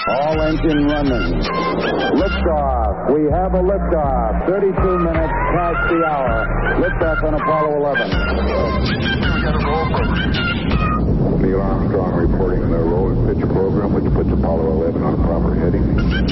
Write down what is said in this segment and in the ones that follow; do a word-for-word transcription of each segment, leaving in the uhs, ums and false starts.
All engine running. Liftoff. We have a liftoff. thirty-two minutes past the hour. Liftoff on Apollo eleven. Neil Armstrong reporting the roll and pitch program, which puts Apollo eleven on a proper heading.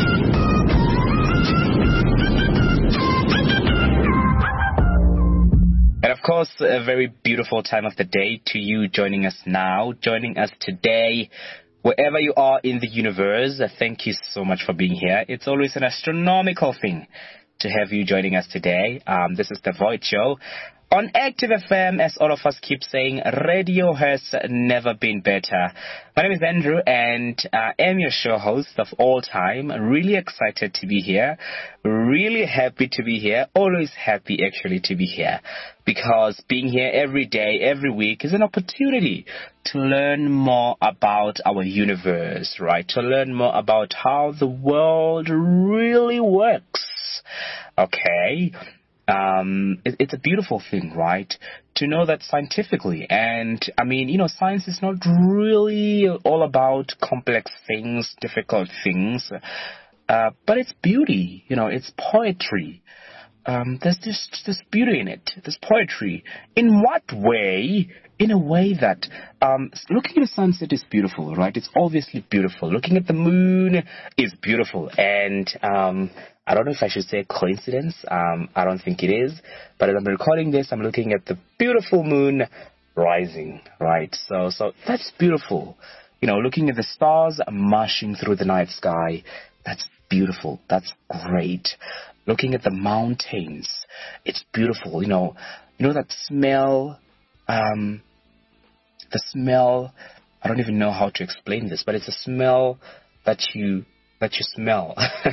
And of course, a very beautiful time of the day to you joining us now, joining us today, wherever you are in the universe. Thank you so much for being here. It's always an astronomical thing to have you joining us today. Um, this is The Void Show on Active F M, as all of us keep saying, radio has never been better. My name is Andrew, and I am your show host of all time. Really excited to be here. Really happy to be here. Always happy, actually, to be here. Because being here every day, every week is an opportunity to learn more about our universe, right? To learn more about how the world really works. Okay? Um, it, it's a beautiful thing, right? To know that scientifically. And, I mean, you know, science is not really all about complex things, difficult things. Uh, but it's beauty, you know, it's poetry. Um, there's this, this beauty in it. There's poetry. In what way? In a way that um, looking at the sunset is beautiful, right? It's obviously beautiful. Looking at the moon is beautiful. And um, I don't know if I should say coincidence. Um, I don't think it is. But as I'm recording this, I'm looking at the beautiful moon rising, right? So, so that's beautiful. You know, looking at the stars marching through the night sky, that's beautiful. That's great. Looking at the mountains, it's beautiful. You know, you know that smell, um, the smell, I don't even know how to explain this, but it's a smell that you, that you smell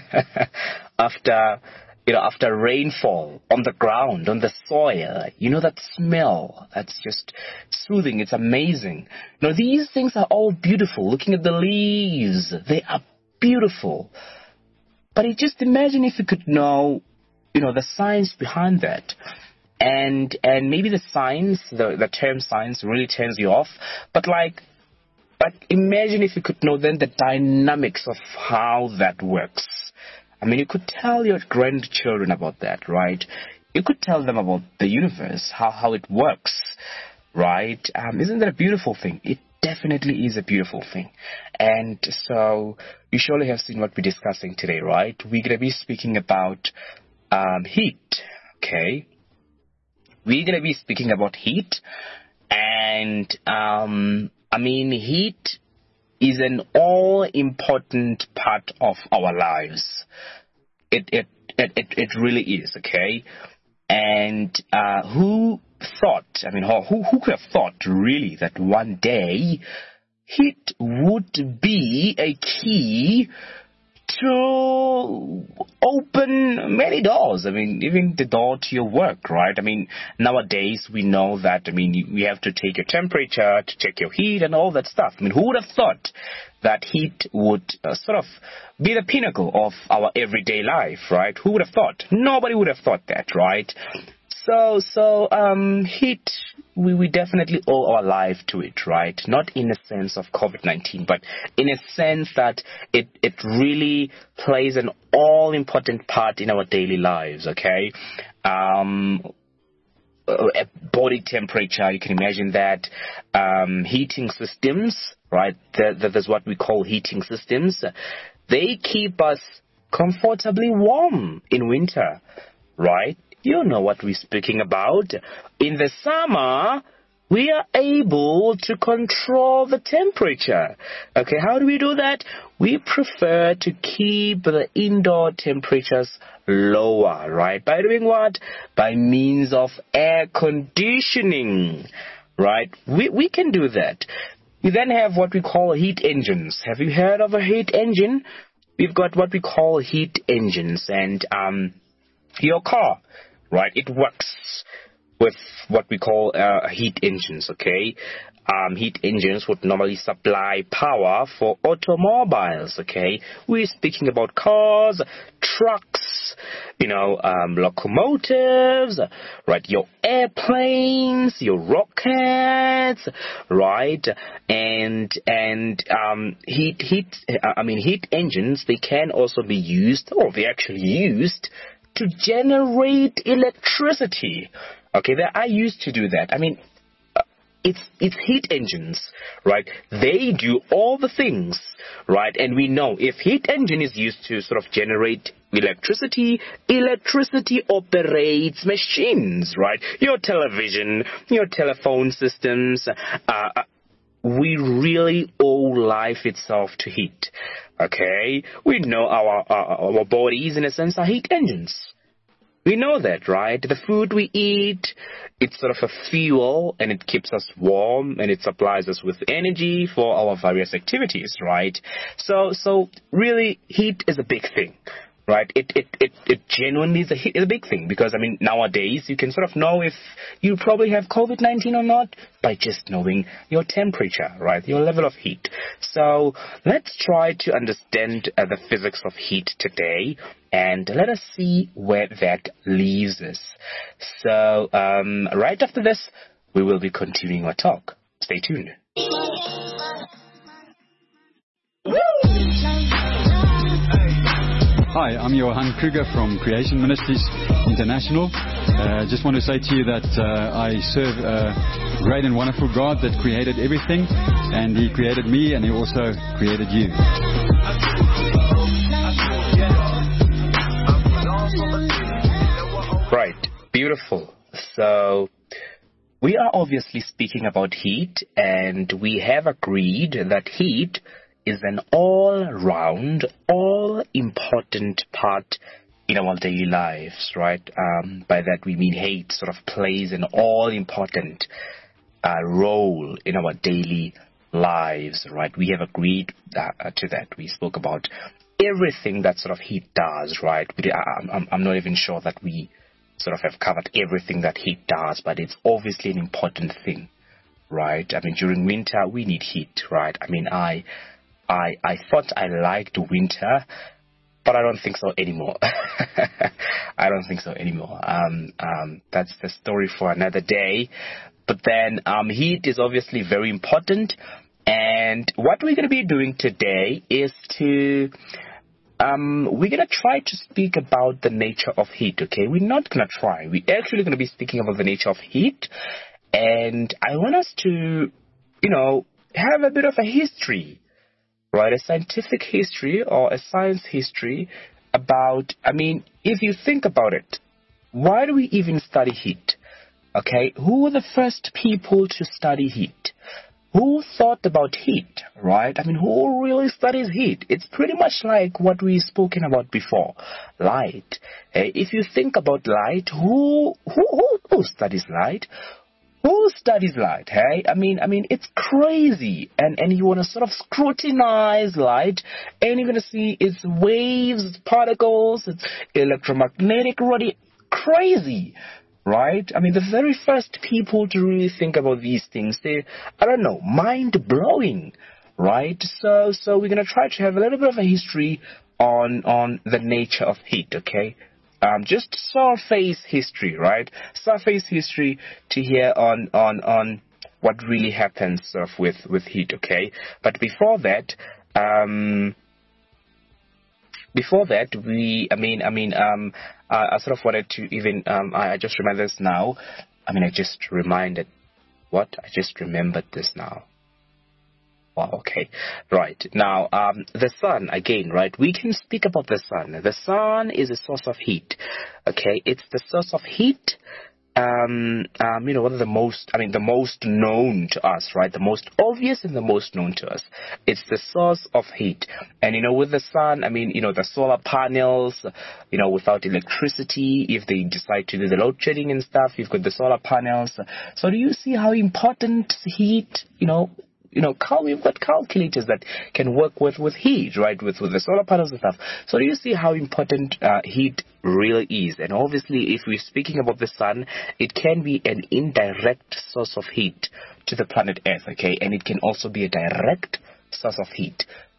after, you know, after rainfall on the ground, on the soil. You know that smell, that's just soothing. It's amazing. You know, these things are all beautiful. Looking at the leaves, they are beautiful. But just imagine if you could know, you know, the science behind that. And and maybe the science, the, the term science really turns you off. But like, but imagine if you could know then the dynamics of how that works. I mean, you could tell your grandchildren about that, right? You could tell them about the universe, how, how it works, right? Um, isn't that a beautiful thing? It definitely is a beautiful thing. And so you surely have seen what we're discussing today, right? We're going to be speaking about um, heat, okay? We're going to be speaking about heat. And, um, I mean, heat is an all-important part of our lives. It, it, it, it, it really is, okay? And uh, who thought, I mean, who, who could have thought, really, that one day heat would be a key to open many doors. I mean, even the door to your work, right? I mean, nowadays we know that, I mean, you, you have to take your temperature to check your heat and all that stuff. I mean, who would have thought that heat would uh, sort of be the pinnacle of our everyday life, right? Who would have thought? Nobody would have thought that, right? So, so um, heat, we, we definitely owe our life to it, right? Not in a sense of COVID nineteen, but in a sense that it, it really plays an all-important part in our daily lives, okay? Um, body temperature, you can imagine that. Um, heating systems, right? That, that is what we call heating systems. They keep us comfortably warm in winter, right? You know what we're speaking about. In the summer, we are able to control the temperature. Okay, how do we do that? We prefer to keep the indoor temperatures lower, right? By doing what? By means of air conditioning, right? We, we can do that. We then have what we call heat engines. Have you heard of a heat engine? We've got what we call heat engines, and um, your car, right? It works with what we call uh, heat engines, okay? Um, heat engines would normally supply power for automobiles, okay? We're speaking about cars, trucks, you know, um, locomotives, right? Your airplanes, your rockets, right? And and um, heat heat. I mean, heat engines. They can also be used, or they actually used to generate electricity. Okay, they are used to do that. I mean. It's, it's heat engines, right? They do all the things, right? And we know if heat engine is used to sort of generate electricity, electricity operates machines, right? Your television, your telephone systems, uh, we really owe life itself to heat, okay? We know our, our, our bodies, in a sense, are heat engines. We know that, right? The food we eat, it's sort of a fuel, and it keeps us warm, and it supplies us with energy for our various activities, right? So, so really, heat is a big thing, right? It, it, it, it genuinely is a, is a big thing, because, I mean, nowadays, you can sort of know if you probably have COVID nineteen or not by just knowing your temperature, right? Your level of heat. So, let's try to understand uh, the physics of heat today, and let us see where that leaves us. So, um, right after this, we will be continuing our talk. Stay tuned. Hi, I'm Johan Kruger from Creation Ministries International. I uh, just want to say to you that uh, I serve a great and wonderful God that created everything, and He created me, and He also created you. Right, beautiful. So, we are obviously speaking about heat, and we have agreed that heat is an all-round, all-important part in our daily lives, right? Um, by that we mean heat sort of plays an all-important uh, role in our daily lives, right? We have agreed uh, to that. We spoke about everything that sort of heat does, right? We, I'm, I'm not even sure that we sort of have covered everything that heat does, but it's obviously an important thing, right? I mean, during winter, we need heat, right? I mean, I... I, I thought I liked winter, but I don't think so anymore. I don't think so anymore. Um, um, that's the story for another day. But then um, heat is obviously very important. And what we're going to be doing today is to... Um, we're going to try to speak about the nature of heat, okay? We're not going to try. We're actually going to be speaking about the nature of heat. And I want us to, you know, have a bit of a history, right, a scientific history or a science history about, I mean, if you think about it, why do we even study heat? Okay, who were the first people to study heat? Who thought about heat, right? I mean, who really studies heat? It's pretty much like what we've spoken about before, light. Hey, if you think about light, who, who, who, who studies light? Who studies light, hey? I mean, I mean, it's crazy. And, and you want to sort of scrutinize light, and you're going to see its waves, its particles, its electromagnetic radiation. Crazy, right? I mean, the very first people to really think about these things, they, I don't know, mind-blowing, right? So, so we're going to try to have a little bit of a history on, on the nature of heat, okay? Um, just surface history, right? Surface history to hear on, on, on what really happens sort of with, with heat, okay? But before that, um, before that, we, I mean, I mean, um, I, I sort of wanted to even, um, I, I just remember this now. I mean, I just reminded, what? I just remembered this now. Wow, okay. Right. Now, um, the sun, again, right? We can speak about the sun. The sun is a source of heat, okay? It's the source of heat, um, um, you know, one of the most, I mean, the most known to us, right? The most obvious and the most known to us. It's the source of heat. And, you know, with the sun, I mean, you know, the solar panels, you know, without electricity, if they decide to do the load shedding and stuff, you've got the solar panels. So do you see how important heat, you know, You know, cal- we've got calculators that can work with, with heat, right, with, with the solar panels and stuff. So do you see how important uh, heat really is? And obviously, if we're speaking about the sun, it can be an indirect source of heat to the planet Earth, okay? And it can also be a direct source of heat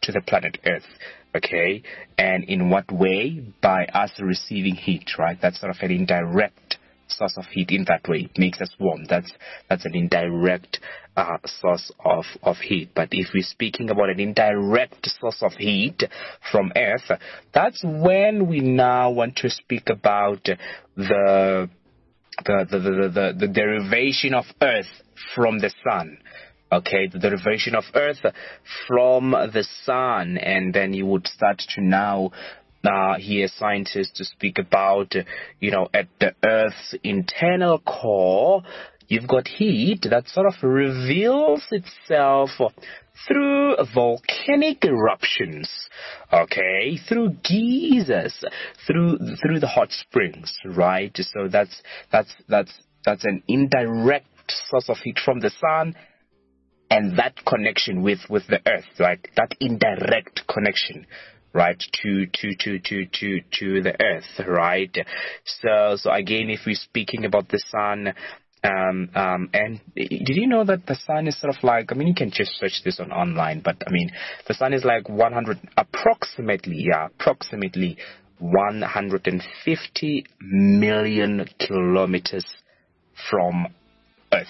to the planet Earth. Okay, and in what way? By us receiving heat, right? That's sort of an indirect source of heat. In that way, it makes us warm. That's that's an indirect uh, source of of heat. But if we're speaking about an indirect source of heat from Earth, that's when we now want to speak about the the the the, the, the derivation of Earth from the sun. Okay, the derivation of Earth from the sun, and then you would start to now uh, hear scientists to speak about, you know, at the Earth's internal core, you've got heat that sort of reveals itself through volcanic eruptions, okay, through geysers, through through the hot springs, right? So that's that's that's that's an indirect source of heat from the sun. And that connection with, with the earth, right? That indirect connection, right, to to to to to to the earth, right? So so again, if we're speaking about the sun, um um, and did you know that the sun is sort of like, I mean, you can just search this on online, but I mean, the sun is like one hundred, approximately, yeah, approximately one hundred fifty million kilometers from Earth.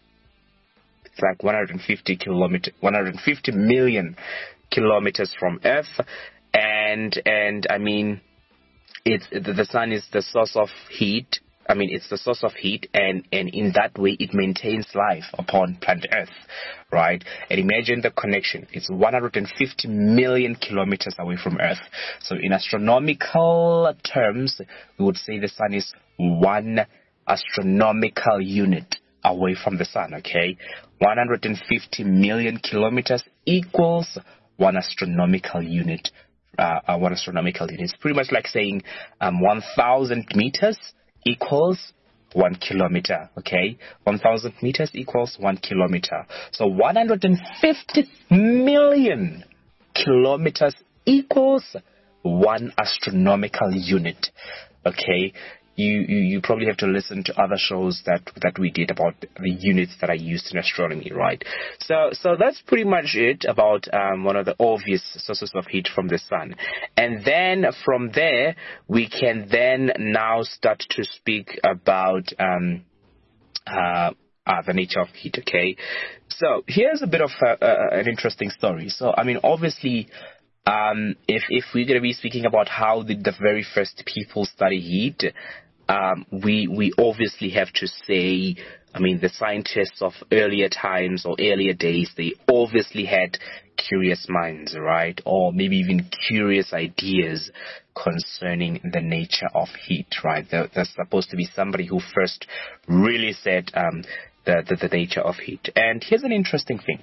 It's like one hundred fifty kilometer, one hundred fifty million kilometers from Earth, and and I mean, it's the, the sun is the source of heat. I mean, it's the source of heat, and and in that way, it maintains life upon planet Earth, right? And imagine the connection. It's one hundred fifty million kilometers away from Earth. So in astronomical terms, we would say the sun is one astronomical unit away from the sun, okay? one hundred fifty million kilometers equals one astronomical unit. Uh, uh, one astronomical unit. It's pretty much like saying um, one thousand meters equals one kilometer, okay? one thousand meters equals one kilometer. So one hundred fifty million kilometers equals one astronomical unit, okay? You, you you probably have to listen to other shows that that we did about the units that are used in astronomy, right? So so that's pretty much it about um, one of the obvious sources of heat from the sun. And then from there, we can then now start to speak about um, uh, uh, the nature of heat, okay? So here's a bit of a, a, an interesting story. So, I mean, obviously, Um, if if we're going to be speaking about how did the very first people study heat, um, we we obviously have to say, I mean, the scientists of earlier times or earlier days, they obviously had curious minds, right? Or maybe even curious ideas concerning the nature of heat, right? There, there's supposed to be somebody who first really said um, the, the the nature of heat. And here's an interesting thing: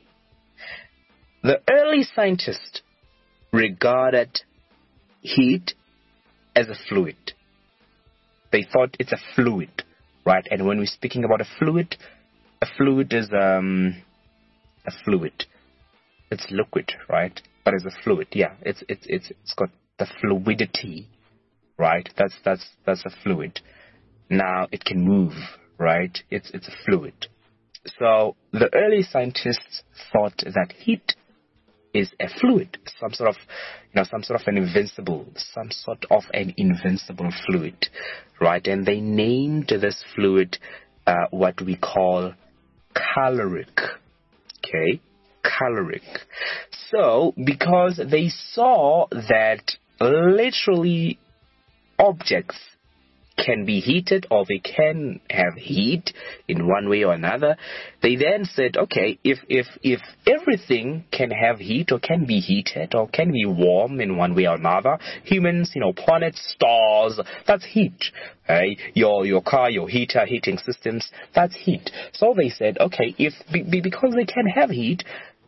the early scientists regarded heat as a fluid. They thought it's a fluid, right? And when we're speaking about a fluid, a fluid is um a fluid. It's liquid, right? But it's a fluid. Yeah, it's it's it's it's got the fluidity, right? That's that's that's a fluid. Now it can move, right? It's it's a fluid. So the early scientists thought that heat is a fluid, some sort of, you know, some sort of an invincible, some sort of an invincible fluid, right? And they named this fluid uh, what we call caloric, okay? Caloric. So, because they saw that literally objects can be heated, or they can have heat in one way or another, they then said, okay, if if if everything can have heat or can be heated or can be warm in one way or another, humans, you know, planets, stars, that's heat. Right? Your your car, your heater, heating systems, that's heat. So they said, okay, if be, because they can have heat,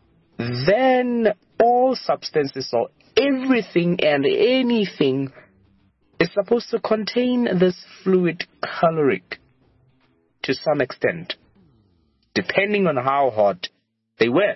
then all substances or everything and anything is supposed to contain this fluid caloric to some extent, depending on how hot they were.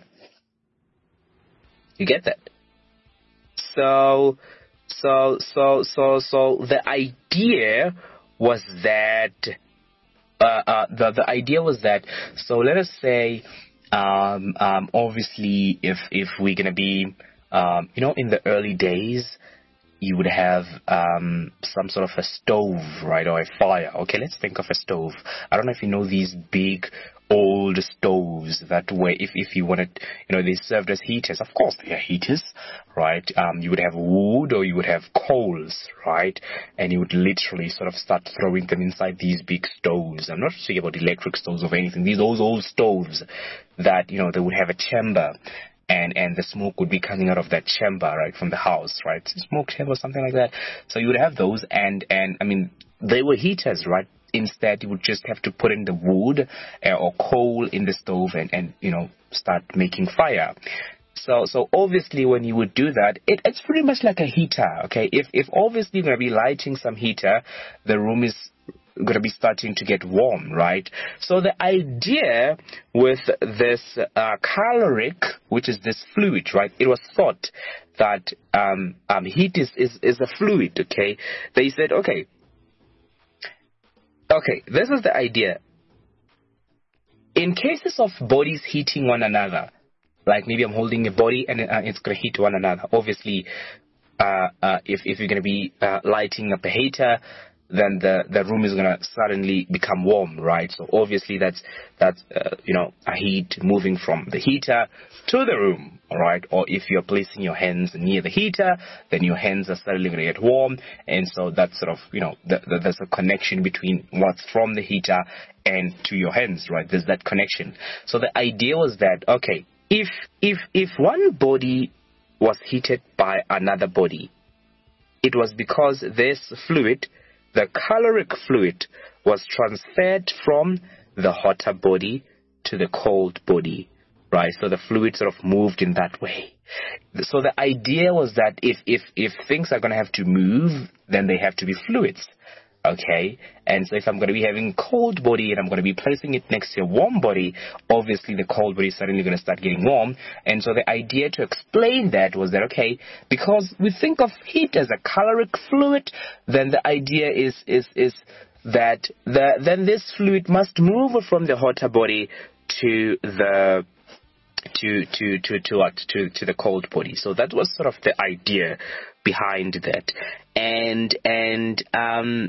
You get that? So, so, so, so, so the idea was that, uh, uh, the, the idea was that, so let us say, um, um, obviously, if, if we're going to be um, you know, in the early days, you would have um, some sort of a stove, right, or a fire. Okay, let's think of a stove. I don't know if you know these big old stoves that way, if, if you wanted, you know, they served as heaters. Of course, they are heaters, right? Um, you would have wood or you would have coals, right? And you would literally sort of start throwing them inside these big stoves. I'm not speaking about electric stoves or anything. These old, old stoves that, you know, they would have a chamber. And, and the smoke would be coming out of that chamber, right, from the house, right? Smoke chamber or something like that. So you would have those, and, and I mean, they were heaters, right? Instead, you would just have to put in the wood uh, or coal in the stove and, and, you know, start making fire. So, so obviously, when you would do that, it, it's pretty much like a heater, okay? If, if obviously you're going to be lighting some heater, the room is going to be starting to get warm, right? So the idea with this uh, caloric, which is this fluid, right? It was thought that um, um, heat is, is, is a fluid, okay? They said, okay, okay, this is the idea. In cases of bodies heating one another, like maybe I'm holding a body and uh, it's going to heat one another. Obviously, uh, uh, if, if you're going to be uh, lighting up a heater, then the, the room is going to suddenly become warm, right? So obviously that's, that's uh, you know, a heat moving from the heater to the room, all right? Or if you're placing your hands near the heater, then your hands are suddenly going to get warm. And so that's sort of, you know, the, the, there's a connection between what's from the heater and to your hands, right? There's that connection. So the idea was that, okay, if, if, if one body was heated by another body, it was because this fluid, the caloric fluid, was transferred from the hotter body to the cold body, right? So the fluid sort of moved in that way. So the idea was that if, if, if things are going to have to move, then they have to be fluids, okay? And so if I'm going to be having cold body and I'm going to be placing it next to a warm body, obviously the cold body is suddenly going to start getting warm. And so the idea to explain that was that, okay, because we think of heat as a caloric fluid, then the idea is, is, is that the, then this fluid must move from the hotter body to the to to to to what to to the cold body. So that was sort of the idea behind that. And and um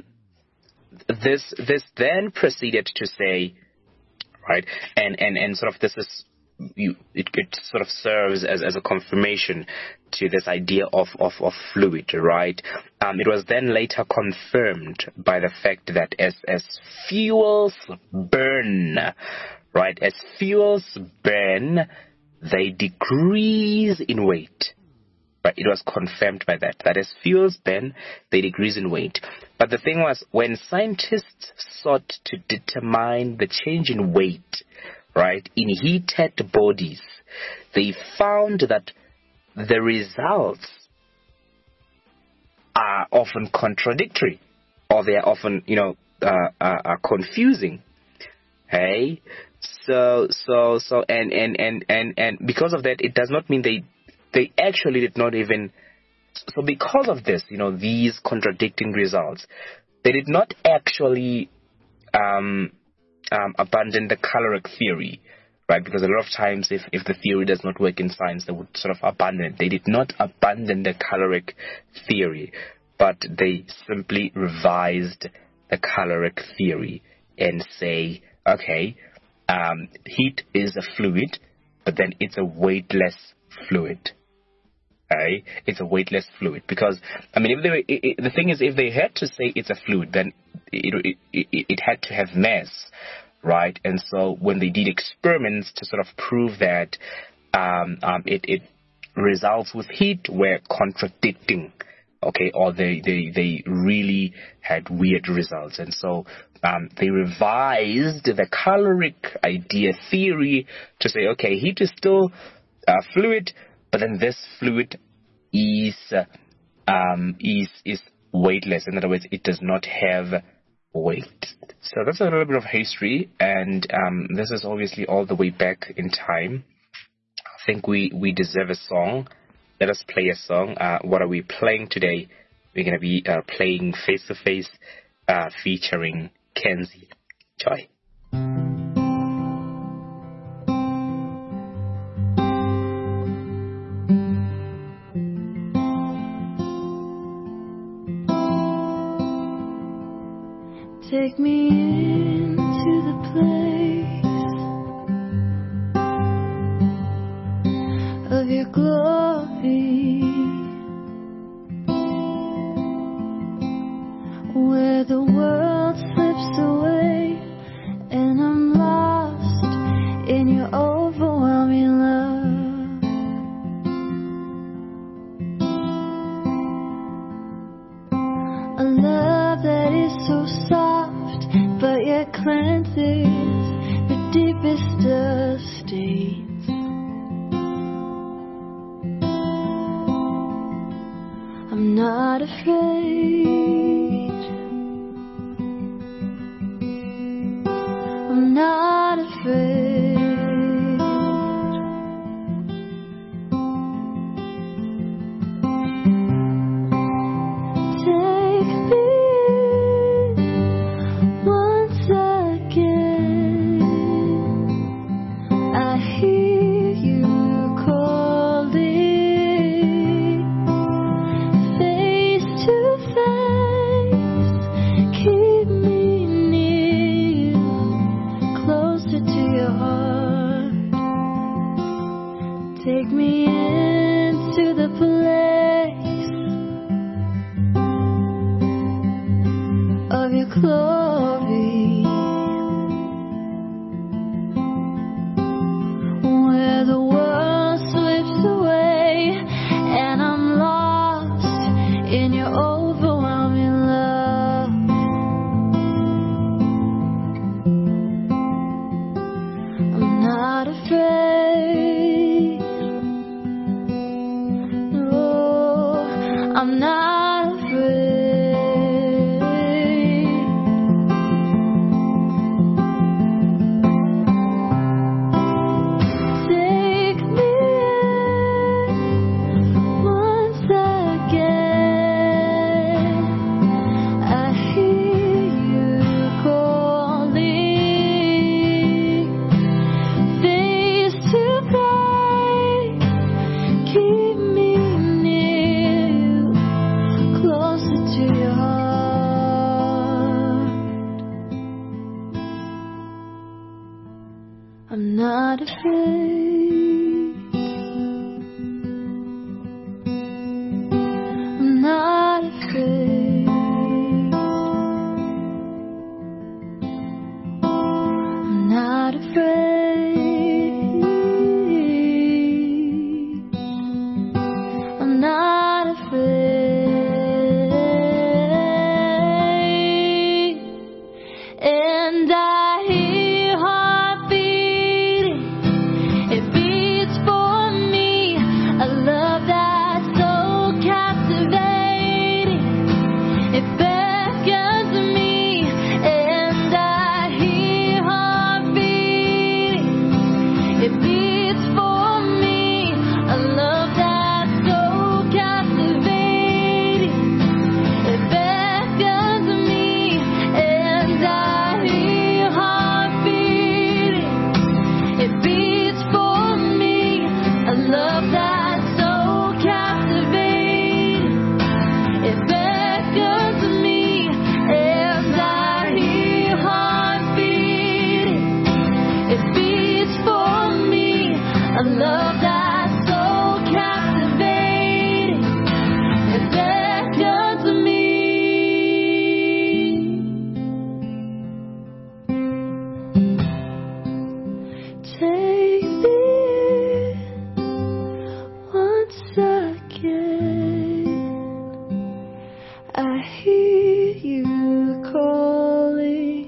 this this then proceeded to say, right, and and and sort of this is you it, it sort of serves as as a confirmation to this idea of of of fluid, right? Um it was then later confirmed by the fact that as as fuels burn, right, as fuels burn, they decrease in weight. Right? It was confirmed by that, that as fuels burn, they decrease in weight. But the thing was, when scientists sought to determine the change in weight, right, in heated bodies, they found that the results are often contradictory, or they are often, you know, uh, uh, are confusing. Hey, so so so, and and and and and because of that, it does not mean they they actually did not even. So because of this, you know, these contradicting results, they did not actually um, um, abandon the caloric theory, right? Because a lot of times, if, if the theory does not work in science, they would sort of abandon it. They did not abandon the caloric theory, but they simply revised the caloric theory and say, okay, um, heat is a fluid, but then it's a weightless fluid. Okay? It's a weightless fluid because, I mean, if they were, it, it, the thing is, if they had to say it's a fluid, then it, it, it, it had to have mass, right? And so when they did experiments to sort of prove that um, um, it, it results with heat were contradicting, okay, or they, they, they really had weird results. And so um, they revised the caloric idea theory to say, okay, heat is still a fluid, but then this fluid is uh, um, is is weightless. In other words, it does not have weight. So that's a little bit of history, and um, this is obviously all the way back in time. I think we, we deserve a song. Let us play a song. Uh, what are we playing today? We're going to be uh, playing Face to Face uh, featuring Kenzie. Joy. Take me into the place of your glory, where the world slips away and I'm lost in your overwhelming love. A love that is so soft but yet cleanses the deepest of stains. I'm not afraid. I'm not afraid. Take me once again. I hear you calling, face to face. Keep me near, closer to your heart. Take me into the place of your glory, where the world slips away and I'm lost in your overwhelming love. I'm not afraid. No, I'm not afraid. Take me once again. I hear you calling, face to face. Keep me near, closer to your heart. I'm not afraid. I'm not afraid. I'm not afraid. I'm not afraid. And I hear your heart beating. It beats for me. A love that's so captivating. It beckons me. And I hear your heart beating. It beats for me. A love that's so captivating. It beckons me. And I hear your heart beating. It beats for me. A love that's so captivating. It beckons me. And I hear your heart beating. It beats for me. A love that's so captivating. It beckons me. Take me once again. I hear you calling,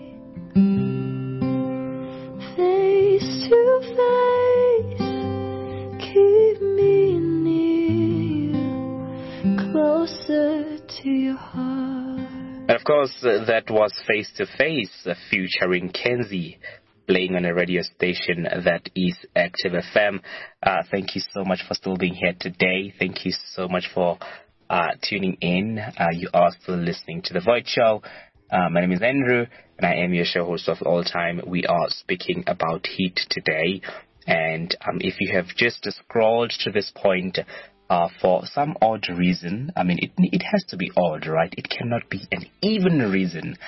face to face. Keep me near, closer to your heart. And of course, uh, that was Face to Face uh, featuring Kenzie, playing on a radio station that is Active F M. Uh, thank you so much for still being here today. Thank you so much for uh, tuning in. Uh, you are still listening to The Void Show. Uh, my name is Andrew, and I am your show host of all time. We are speaking about heat today. And um, if you have just scrolled to this point uh, for some odd reason, I mean, it it has to be odd, right? It cannot be an even reason.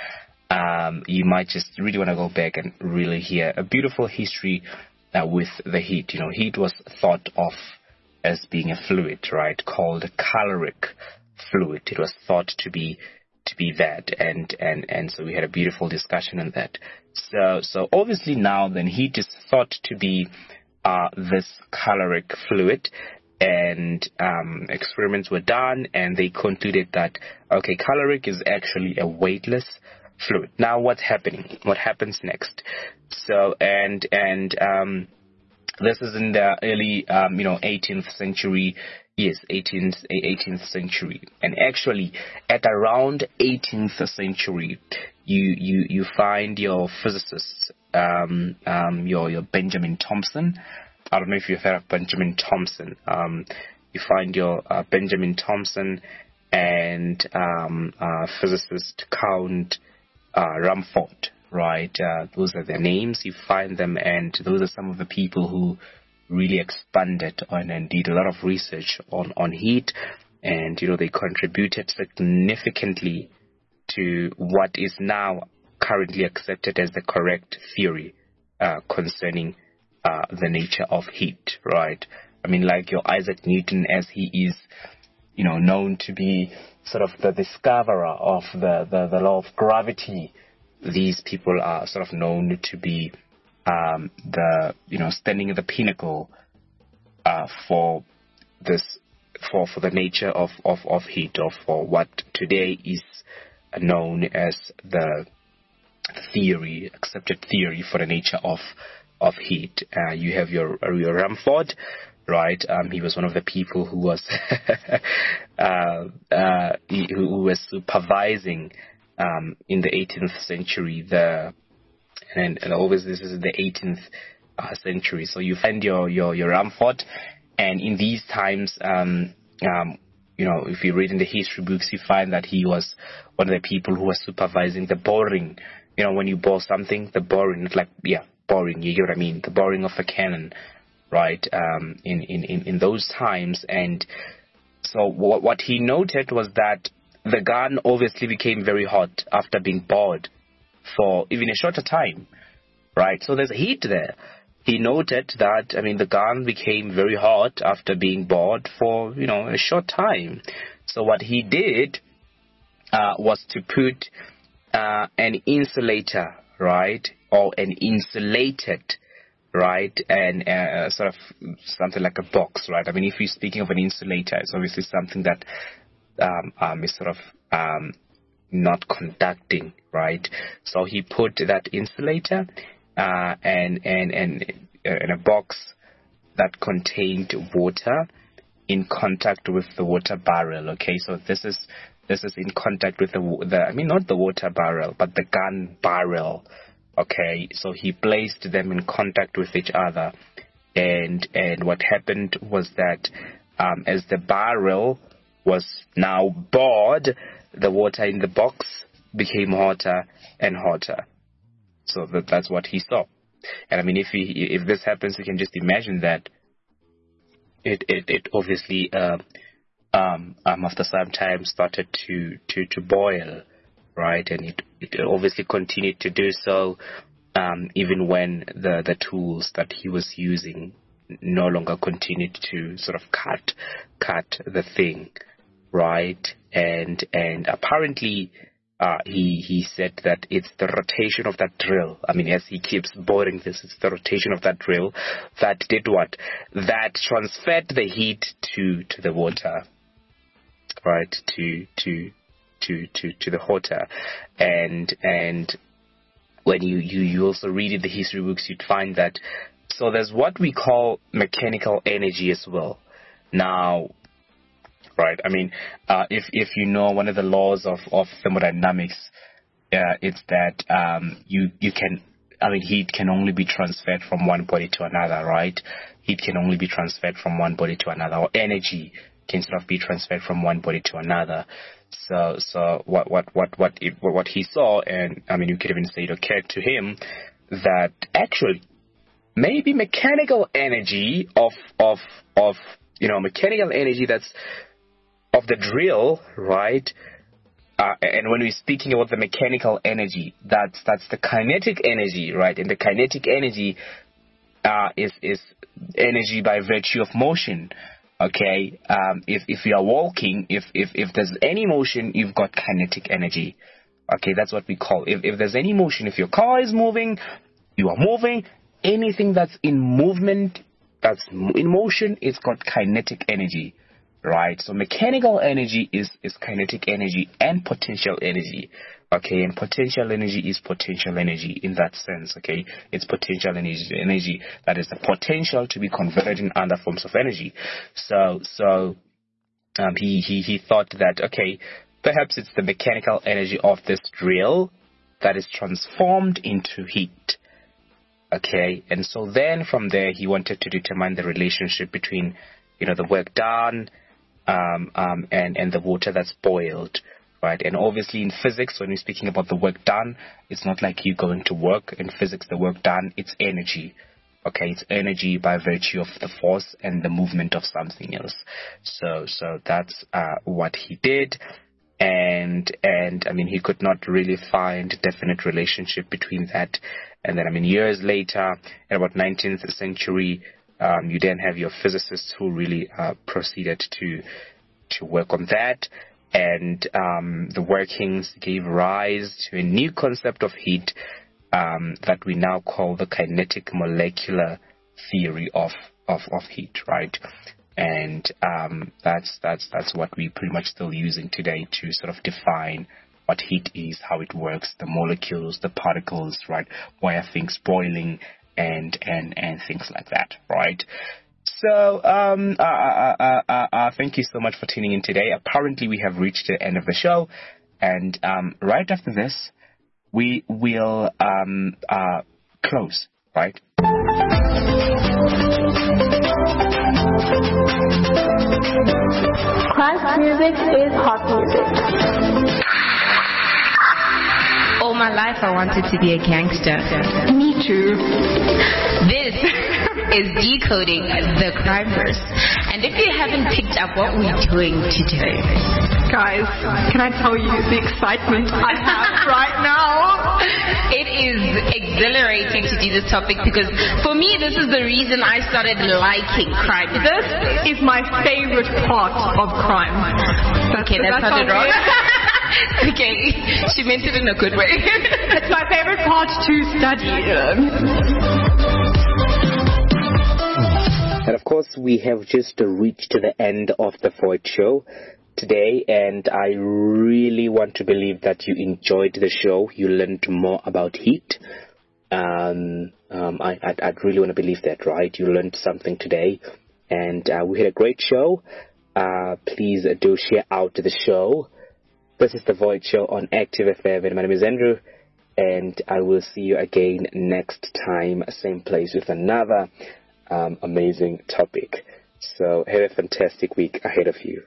um, you might just really want to go back and really hear a beautiful history uh, with the heat. You know, heat was thought of as being a fluid, right, called caloric fluid. It was thought to be to be that, and and and so we had a beautiful discussion on that. So so obviously now then heat is thought to be uh, this caloric fluid, and um, experiments were done, and they concluded that okay, caloric is actually a weightless fluid. Now what's happening? What happens next? So and and um, this is in the early um, you know eighteenth century. Yes, eighteenth, eighteenth century. And actually, at around eighteenth century, you you, you find your physicists, um, um, your, your Benjamin Thompson. I don't know if you've heard of Benjamin Thompson. Um, you find your uh, Benjamin Thompson and um, uh, physicist Count uh, Rumford, right? Uh, those are their names. You find them, and those are some of the people who really expanded on and did a lot of research on, on heat, and you know they contributed significantly to what is now currently accepted as the correct theory uh, concerning uh, the nature of heat, right? I mean, like your Isaac Newton, as he is, you know, known to be sort of the discoverer of the, the, the law of gravity. These people are sort of known to be Um, the you know standing at the pinnacle uh, for this for for the nature of, of, of heat, or for what today is known as the theory, accepted theory for the nature of of heat. Uh, you have your your Rumford, right? Um, he was one of the people who was uh, uh, he, who was supervising um, in the eighteenth century the And, and always this is the eighteenth uh, century. So you find your, your, your Rumford, and in these times, um, um, you know, if you read in the history books, you find that he was one of the people who was supervising the boring. You know, when you bore something, the boring, it's like, yeah, boring, you get what I mean, the boring of a cannon, right, um, in, in, in, in those times. And so what, what he noted was that the gun obviously became very hot after being bored for even a shorter time, right? So there's heat there. He noted that, I mean, the gun became very hot after being bored for, you know, a short time. So what he did uh, was to put uh, an insulator, right, or an insulated, right, and uh, sort of something like a box, right? I mean, if you're speaking of an insulator, it's obviously something that um, um, is sort of um, not conducting, right? So he put that insulator uh, and and and uh, in a box that contained water in contact with the water barrel. Okay, so this is this is in contact with the the I mean not the water barrel, but the gun barrel. Okay, so he placed them in contact with each other, and and what happened was that um, as the barrel was now bored, the water in the box became hotter and hotter. So that, that's what he saw. And I mean, if he, if this happens, you can just imagine that it it, it obviously uh, um, um after some time started to, to, to boil, right? And it, it obviously continued to do so um, even when the, the tools that he was using no longer continued to sort of cut cut the thing. Right, and and apparently uh, he he said that it's the rotation of that drill. I mean, as he keeps boring this, it's the rotation of that drill that did what? That transferred the heat to to the water, right? To to to to to the water, and and when you you you also read in the history books, you'd find that. So there's what we call mechanical energy as well. Now. Right. I mean, uh, if if you know one of the laws of, of thermodynamics, uh, it's that um, you you can, I mean, heat can only be transferred from one body to another, right? Heat can only be transferred from one body to another, or energy can sort of be transferred from one body to another. So so what what what what it, what he saw, and I mean, you could even say it occurred to him that actually maybe mechanical energy of of of you know mechanical energy that's of the drill, right, uh, and when we're speaking about the mechanical energy, that's that's the kinetic energy, right? And the kinetic energy uh, is is energy by virtue of motion. Okay, um, if if you are walking, if if if there's any motion, you've got kinetic energy. Okay, that's what we call. If if there's any motion, if your car is moving, you are moving. Anything that's in movement, that's in motion, it's got kinetic energy, right? So mechanical energy is is kinetic energy and potential energy. Okay, and potential energy is potential energy in that sense. Okay, it's potential energy, energy that is the potential to be converted in other forms of energy. So, so um, he he he thought that okay, perhaps it's the mechanical energy of this drill that is transformed into heat. Okay, and so then from there he wanted to determine the relationship between, you know, the work done um, um, and and the water that's boiled. Right, and obviously in physics, when we're speaking about the work done, it's not like you going to work. In physics, the work done, it's energy. Okay, it's energy by virtue of the force and the movement of something else. So, so that's uh, what he did, and and I mean he could not really find a definite relationship between that. And then I mean years later, in about nineteenth century, um, you then have your physicists who really uh, proceeded to to work on that. And um, the workings gave rise to a new concept of heat um, that we now call the kinetic molecular theory of, of, of heat, right? And um, that's that's that's what we're pretty much still using today to sort of define what heat is, how it works, the molecules, the particles, right? Why are things boiling, and and and things like that, right? So, um, uh, uh, uh, uh, uh, thank you so much for tuning in today. Apparently, we have reached the end of the show, and um, right after this, we will um, uh, close, right? Class music is hot music. All my life, I wanted to be a gangster. Me too. This is Decoding the Crime Verse. And if you haven't picked up what we're doing today, guys, can I tell you the excitement I have right now? It is exhilarating to do this topic because for me, this is the reason I started liking crime. This is my favorite part of crime. Okay, that sounded wrong. Okay, she meant it in a good way. It's my favorite part to study. And of course, we have just reached to the end of the Void Show today, and I really want to believe that you enjoyed the show. You learned more about heat. Um, um, I, I'd, I'd really want to believe that, right? You learned something today, and uh, we had a great show. Uh, please do share out the show. This is the Void Show on Active F M, and my name is Andrew, and I will see you again next time, same place with another um, amazing topic. So have a fantastic week ahead of you.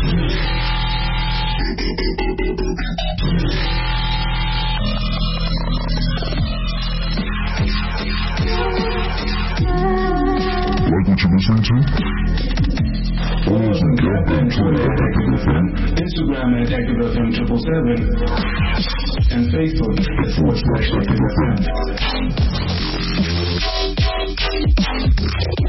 Like what you're listening to? Follow us on Twitter at Active F M, Instagram at Active F M triple seven, and Facebook at forward slash Active F M.